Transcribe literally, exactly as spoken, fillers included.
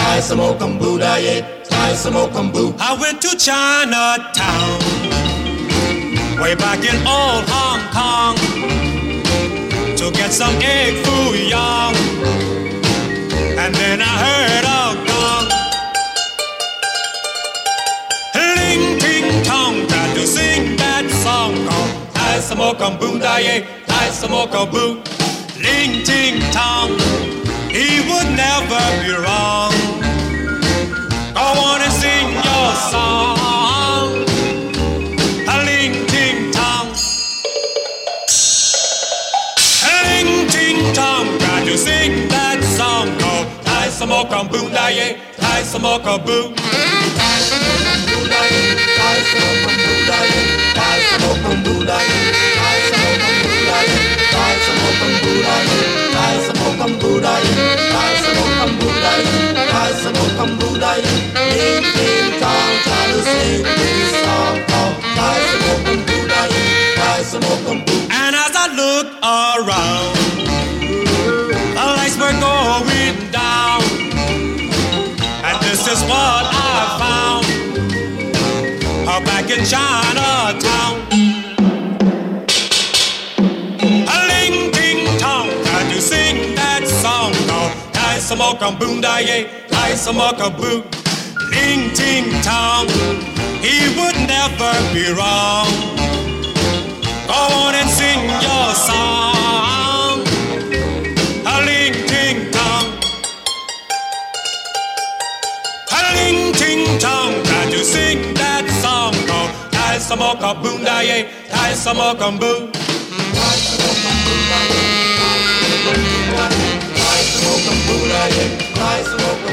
Thai smoke Buddha, yeah, Thai smoke boo. I went to Chinatown, way back in old Hong Kong, to get some egg foo young, and then I heard a gong. Ling ting tong, tried to sing that song called Thai smoke Buddha, yeah, Thai smoke boo. Ling ting tong, he would never be wrong. Go on and sing your song, a ling ting tong, a ling ting tong. Got to sing that song called Thai smoke Buddha, yeah, Thai smoke boo. Thai smoke Buddha, yeah, Thai smoke Buddha, yeah, Thai smoke Buddha, yeah, Thai smoke Buddha, yeah, Thai smoke Buddha, yeah, Thai smoke Buddha, yeah, Thai smoke Buddha, yeah, Thai smoke Buddha, yeah. Ling ting tong, try to sing this song called Thai smoke Buddha, yeah, Thai smoke Buddha. And as I look around, the lights were going down, and this is what I found, uh, back in Chinatown. A ling ting tong, can you sing that song called Thai smoke Buddha, yeah, Thai smoke boo. Ling ting tong, he would never be wrong. Go on and sing your song, a ling ting tong, a ling ting tong. Can you sing that song called Thai smoke Buddha, yeah, Thai smoke boo. Thai smoke Buddha, yeah, Thai smoke Buddha, yeah, Thai smoke